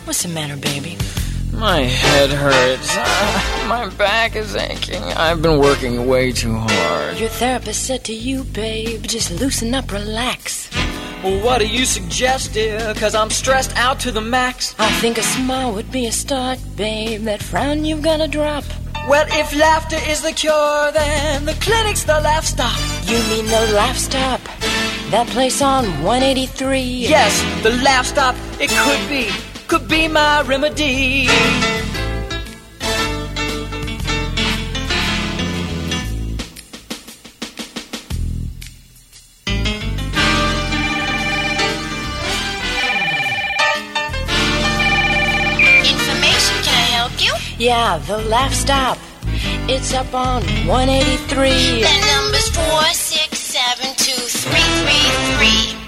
What's the matter, baby? My head hurts. My back is aching. I've been working way too hard. Your therapist said to you, babe, just loosen up, relax. Well, what do you suggest, dear? 'Cause I'm stressed out to the max. I think a smile would be a start, babe. That frown you've got to drop. Well, if laughter is the cure, then the clinic's the laugh stop. You mean the Laugh Stop? That place on 183? Yes, the laugh stop. It could be my remedy. Information, can I help you? Yeah, the Laugh Stop. It's up on 183. That number's 4672333.